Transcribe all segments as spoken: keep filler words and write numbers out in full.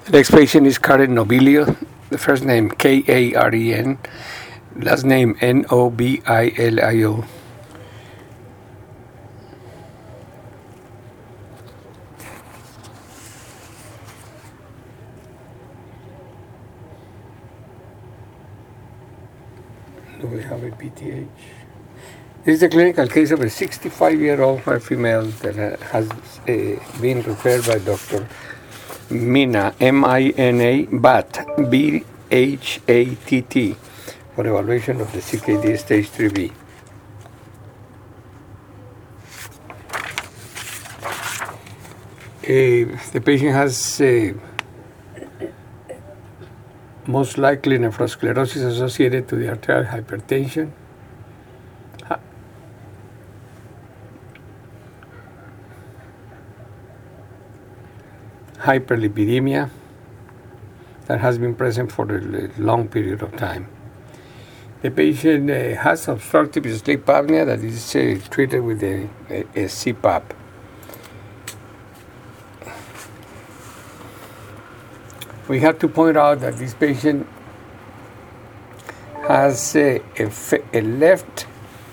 The next patient is Karen Nobilio. The first name K A R E N, last name N O B I L I O. Do we have a P T H? This is a clinical case of a sixty-five-year-old female that has uh, been referred by Doctor Mina, M I N A, Bat, B H A T T, for evaluation of the C K D stage three B. Uh, the patient has uh, most likely nephrosclerosis associated to the arterial hypertension. Hyperlipidemia that has been present for a long period of time. The patient uh, has obstructive sleep apnea that is uh, treated with a, a, a C PAP. We have to point out that this patient has a, a, a left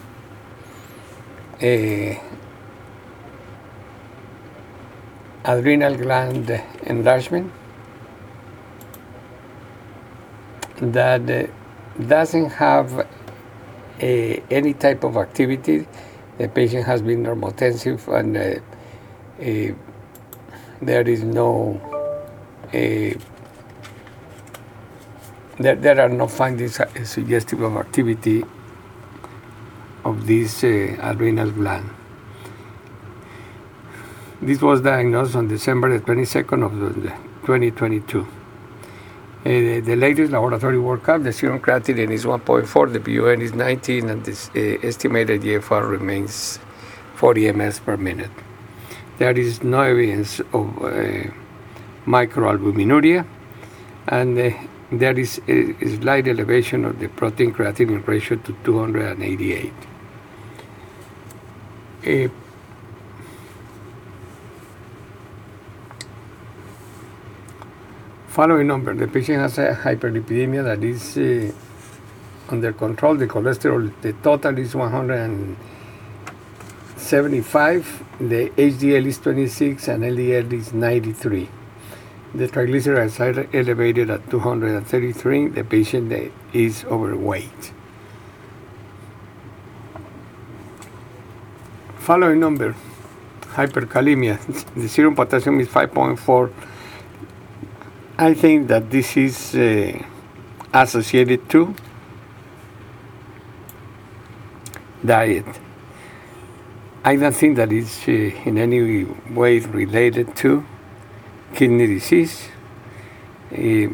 a adrenal gland enlargement that uh, doesn't have a, any type of activity. The patient has been normotensive and uh, a, there is no a, there, there are no findings suggestive of activity of this uh, adrenal gland. This was diagnosed on December the twenty-second of twenty twenty-two. Uh, the, the latest laboratory workup, the serum creatinine is one point four, the B U N is nineteen, and this uh, estimated G F R remains forty milliliters per minute. There is no evidence of uh, microalbuminuria, and uh, there is a, a slight elevation of the protein creatinine ratio to two hundred eighty-eight. Uh, Following number, the patient has a hyperlipidemia that is uh, under control. The cholesterol, the total is one hundred seventy-five, the H D L is twenty-six, and L D L is ninety-three. The triglycerides are elevated at two hundred thirty-three. The patient is overweight. Following number, hyperkalemia. The serum potassium is five point four. I think that this is uh, associated to diet. I don't think that it's uh, in any way related to kidney disease. Uh,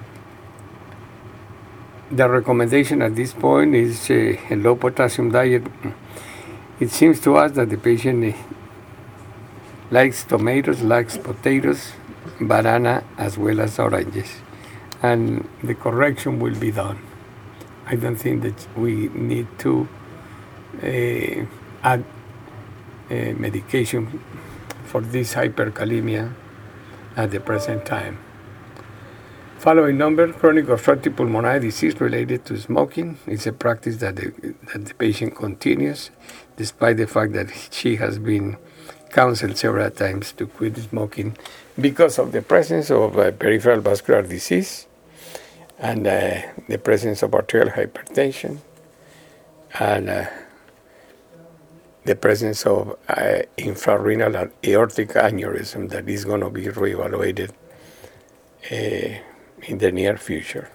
the recommendation at this point is uh, a low potassium diet. It seems to us that the patient uh, likes tomatoes, likes potatoes, banana, as well as oranges, and the correction will be done. I don't think that we need to uh, add uh, medication for this hyperkalemia at the present time. Following number, chronic obstructive pulmonary disease related to smoking. It's a practice that the, that the patient continues, despite the fact that she has been counseled several times to quit smoking because of the presence of uh, peripheral vascular disease and uh, the presence of arterial hypertension and uh, the presence of uh, infrarenal and aortic aneurysm that is going to be reevaluated uh, in the near future.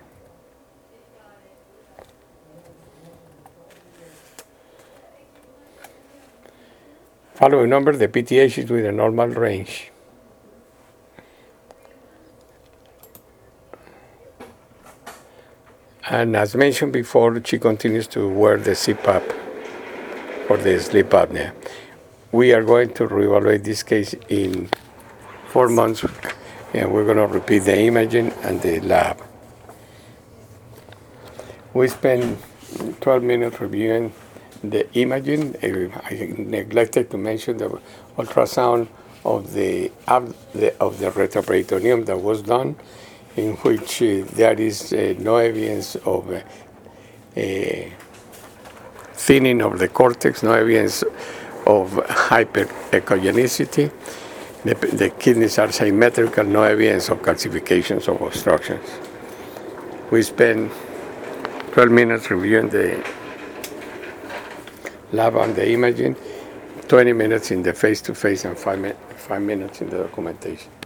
Following number, the P T H is with a normal range. And as mentioned before, she continues to wear the C PAP for the sleep apnea. We are going to reevaluate this case in four months, and we're going to repeat the imaging and the lab. We spent twelve minutes reviewing the imaging. I neglected to mention the ultrasound of the, of the, of the retroperitoneum that was done, in which uh, there is uh, no evidence of uh, uh, thinning of the cortex, no evidence of hyperechogenicity. The, the kidneys are symmetrical, no evidence of calcifications or obstructions. We spent twelve minutes reviewing the lab and the imaging, twenty minutes in the face-to-face, and five, mi- five minutes in the documentation.